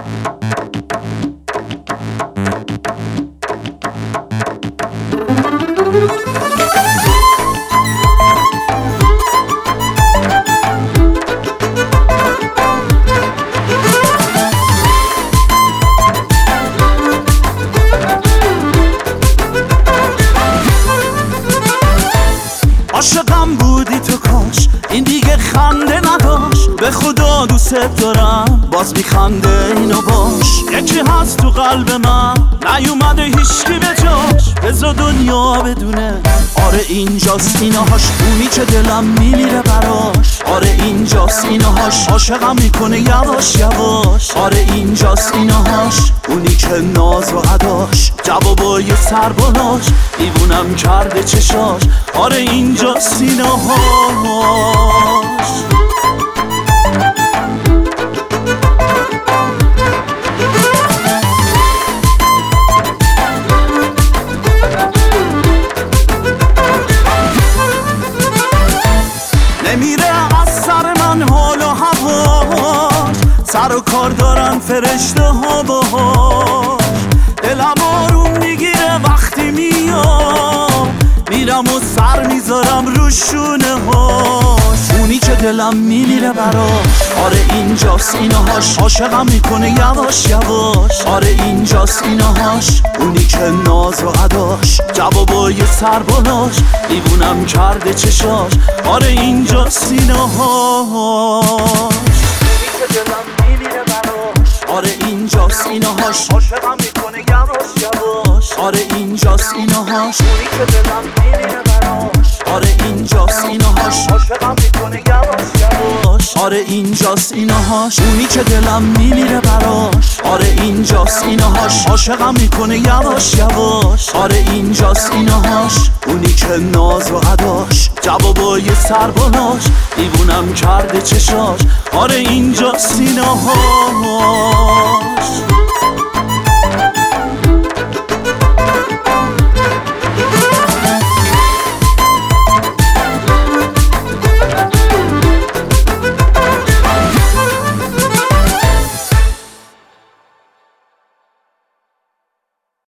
عاشقم بودی تو کاش این دیگه خنده نداشت، به خدا دوست دارم باز میخنده اینو باش. یکی هست تو قلب من نیومده هیچکی به جاش، بذار دنیا بدونه آره اینجاست اینهاش، اونی که دلم میمیره براش. آره اینجاست اینهاش، عاشقم میکنه یواش یواش. آره اینجاست اینهاش، اونی که ناز و اداش جوابای سر بالاش دیوونم کرده چشاش. آره اینجاست اینهاش. نمیره از سر من حال و هواش، سر و کار دارن فرشته ها باهاش. دلم آروم میگیره وقتی میام، میرم و سر میذارم رو شونه هاش، اونی که دلم میمیره براش. آره اینجاست اینهاش، عاشقم میکنه یواش یواش. آره اینجاست اینهاش، اونی که ناز و اداش جوابای سر بالاش دیوونم کرده چشاش. آره اینجاست اینهاش، آره اینجاست اینهاش، عاشقم میکنه یواش یواش. آره اینجاست اینهاش، اونی که دلم میمیره براش. آره اینجاست اینهاش، عاشقم میکنه یواش یواش. آره اینجاست اینهاش، اونی که دلم میمیره براش. آره اینجاست اینهاش، عاشقم میکنه یواش یواش. آره اینجاست اینهاش، اونی که ناز و اداش جوابای سر بالاش دیوونم کرده چشاش. آره اینجاست اینهاش.